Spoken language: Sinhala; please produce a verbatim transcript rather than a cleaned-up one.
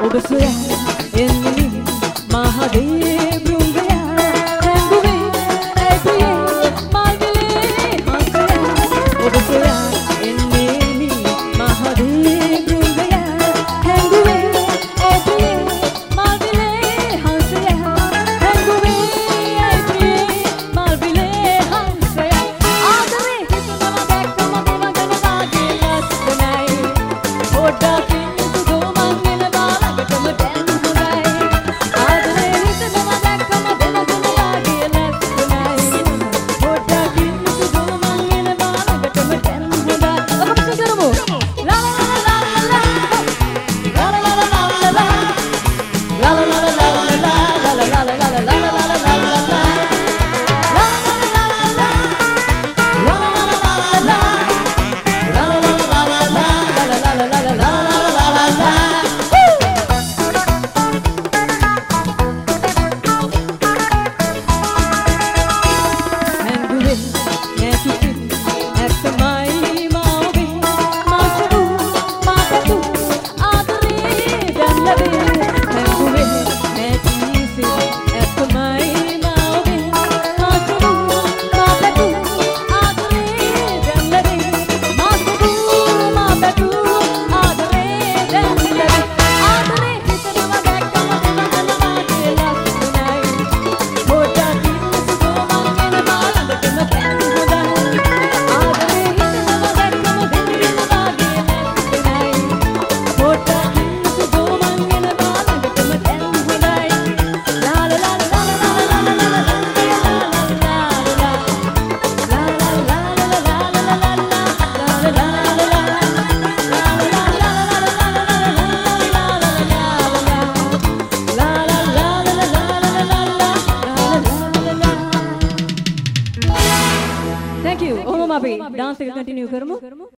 ඔබ සොයා එන්නේ මහදේ බෘංගය හැඟුවේ ඇතියේ මල්විලේ හසය ඔබ සොයා එන්නේ මහදේ බෘංගය හැඟුවේ ඇතියේ මල්විලේ හසය හැඟුවේ ඇතියේ මල්විලේ හසය ආදරේ හිතනවා දැක්කම දෙවගන වාගේ ලස්සනයි පොඩ්ඩක් Thank you. ඔහොම අපි dance එක continue කරමු.